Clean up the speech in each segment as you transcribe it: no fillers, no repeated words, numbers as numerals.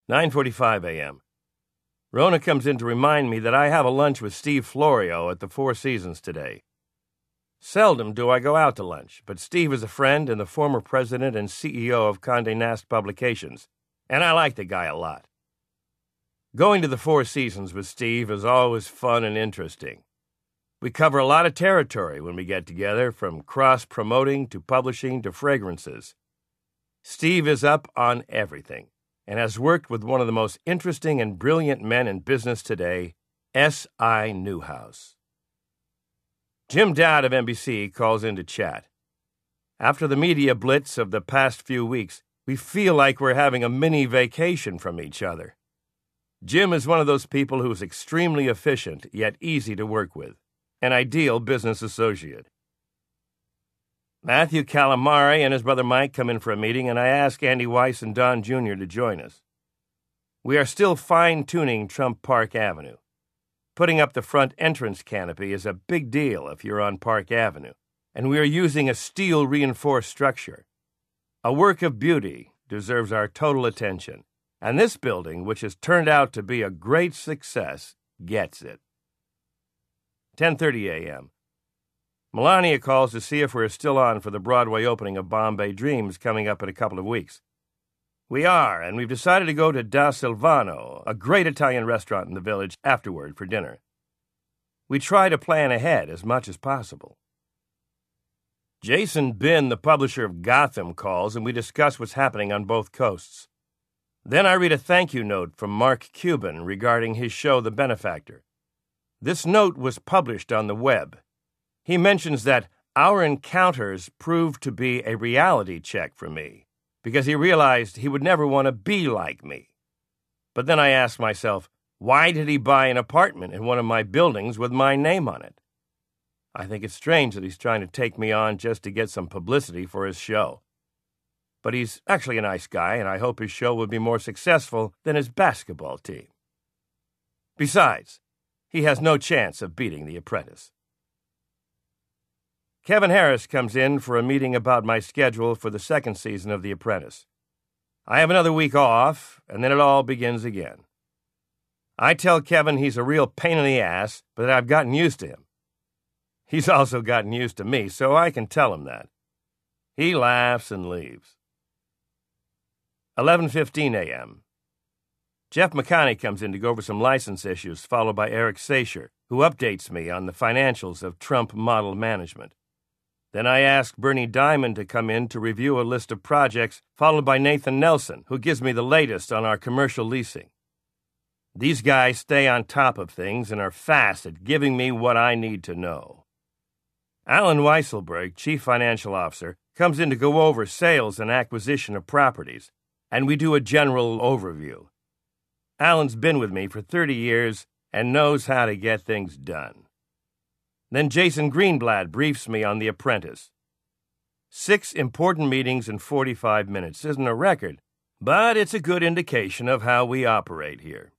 9:45 a.m. Rona comes in to remind me that I have a lunch with Steve Florio at the Four Seasons today. Seldom do I go out to lunch, but Steve is a friend and the former president and CEO of Condé Nast Publications, and I like the guy a lot. Going to the Four Seasons with Steve is always fun and interesting. We cover a lot of territory when we get together, from cross-promoting to publishing to fragrances. Steve is up on everything and has worked with one of the most interesting and brilliant men in business today, S.I. Newhouse. Jim Dowd of NBC calls in to chat. After the media blitz of the past few weeks, we feel like we're having a mini vacation from each other. Jim is one of those people who is extremely efficient, yet easy to work with. An ideal business associate. Matthew Calamari and his brother Mike come in for a meeting, and I ask Andy Weiss and Don Jr. to join us. We are still fine-tuning Trump Park Avenue. Putting up the front entrance canopy is a big deal if you're on Park Avenue, and we are using a steel-reinforced structure. A work of beauty deserves our total attention, and this building, which has turned out to be a great success, gets it. 10:30 a.m. Melania calls to see if we're still on for the Broadway opening of Bombay Dreams coming up in a couple of weeks. We are, and we've decided to go to Da Silvano, a great Italian restaurant in the village, afterward for dinner. We try to plan ahead as much as possible. Jason Bin, the publisher of Gotham, calls, and we discuss what's happening on both coasts. Then I read a thank you note from Mark Cuban regarding his show The Benefactor. This note was published on the web. He mentions that our encounters proved to be a reality check for me, because he realized he would never want to be like me. But then I asked myself, why did he buy an apartment in one of my buildings with my name on it? I think it's strange that he's trying to take me on just to get some publicity for his show. But he's actually a nice guy, and I hope his show will be more successful than his basketball team. Besides, he has no chance of beating The Apprentice. Kevin Harris comes in for a meeting about my schedule for the second season of The Apprentice. I have another week off, and then it all begins again. I tell Kevin he's a real pain in the ass, but that I've gotten used to him. He's also gotten used to me, so I can tell him that. He laughs and leaves. 11:15 a.m. Jeff McConney comes in to go over some license issues, followed by Eric Sacher, who updates me on the financials of Trump Model Management. Then I ask Bernie Diamond to come in to review a list of projects, followed by Nathan Nelson, who gives me the latest on our commercial leasing. These guys stay on top of things and are fast at giving me what I need to know. Alan Weisselberg, Chief Financial Officer, comes in to go over sales and acquisition of properties, and we do a general overview. Alan's been with me for 30 years and knows how to get things done. Then Jason Greenblatt briefs me on The Apprentice. 6 important meetings in 45 minutes isn't a record, but it's a good indication of how we operate here.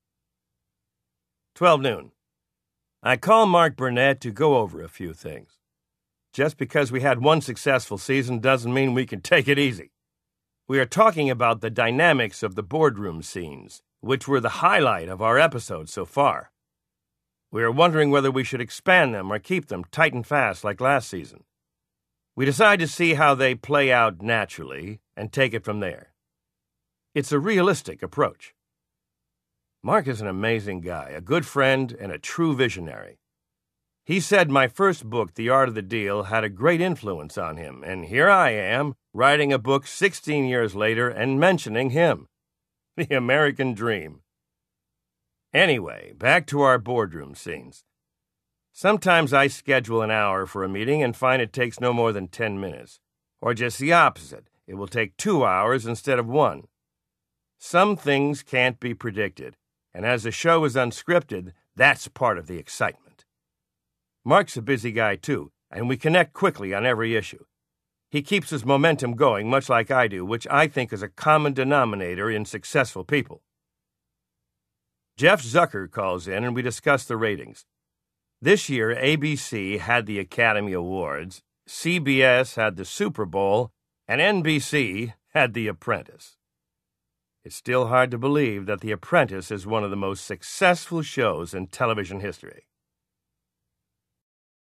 12 noon. I call Mark Burnett to go over a few things. Just because we had one successful season doesn't mean we can take it easy. We are talking about the dynamics of the boardroom scenes, which were the highlight of our episodes so far. We are wondering whether we should expand them or keep them tight and fast like last season. We decide to see how they play out naturally and take it from there. It's a realistic approach. Mark is an amazing guy, a good friend, and a true visionary. He said my first book, The Art of the Deal, had a great influence on him, and here I am, writing a book 16 years later and mentioning him. The American dream. Anyway, back to our boardroom scenes. Sometimes I schedule an hour for a meeting and find it takes no more than 10 minutes. Or just the opposite. It will take 2 hours instead of 1. Some things can't be predicted, and as the show is unscripted, that's part of the excitement. Mark's a busy guy, too, and we connect quickly on every issue. He keeps his momentum going, much like I do, which I think is a common denominator in successful people. Jeff Zucker calls in, and we discuss the ratings. This year, ABC had the Academy Awards, CBS had the Super Bowl, and NBC had The Apprentice. It's still hard to believe that The Apprentice is one of the most successful shows in television history.